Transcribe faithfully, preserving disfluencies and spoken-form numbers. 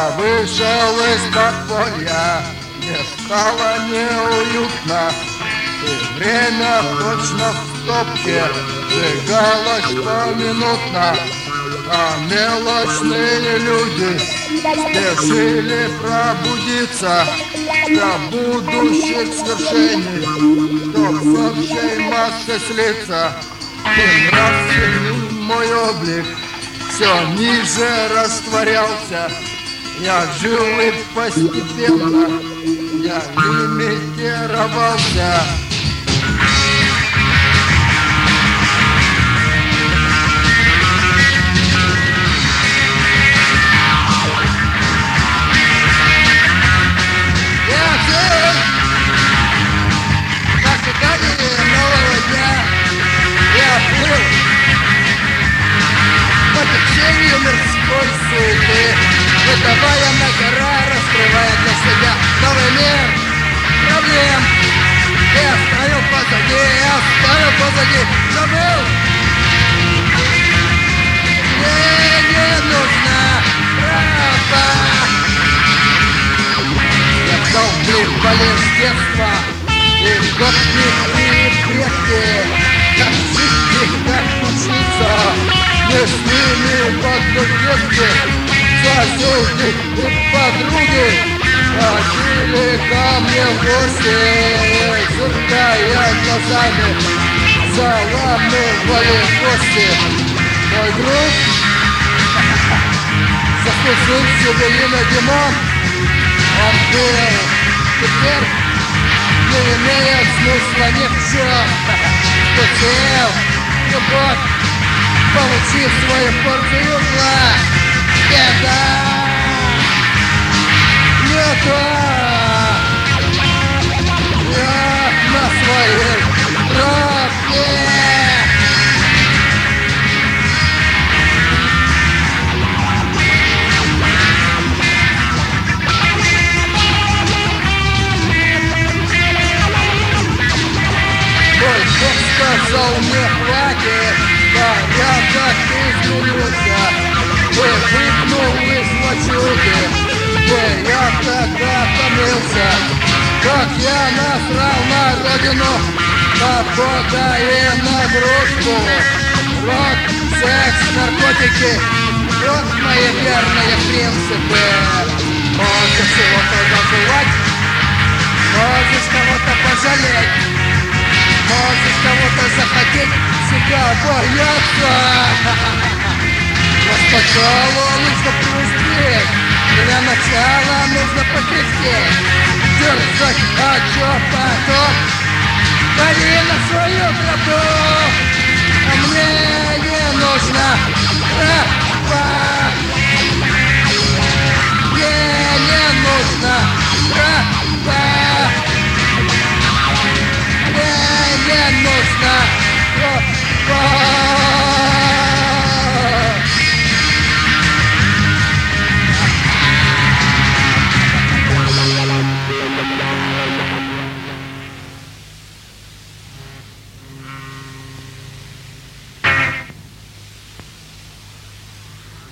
Я вышел из подполья, мне стало неуютно, и время точно в стопке сжигалось поминутно, а мелочные люди спешили пробудиться до будущих свершений, чтоб со всей массы слиться. И нравственный мой облик все ниже растворялся. Я жил и постепенно я лимитировался. Я жил в ожидании нового дня. Я плыл по течению мирской суеты, выдавая на гора, раскрывая для себя новый мир проблем. Я оставил позади, я оставил позади, забыл. Мне не нужна правда. Я долблю болезнь детства и гопник и предки. Как жить, как учиться, не с ними подруги, соседи и подруги ходили ко мне в гости, сверкая глазами, заламывали кости. Мой друг заслужил себе имя Димон. Он был теперь, не имеет смысла ни в чем. Хотел любовь, получив свою порцию зла. Беда не та. Я на своей тропе. Мой Бог сказал мне хватит, порядок изменился. Выпрыгнул из лачуги, где я тогда томился. Как я насрал на родину, свобода и нагрузку. Вот секс, наркотики, вот мои верные принципы. Можешь чего-то забывать, можешь кого-то пожалеть, можешь кого-то захотеть, себя бояться. Но сначала нужно преуспеть, для начала нужно покрестить, держать отчет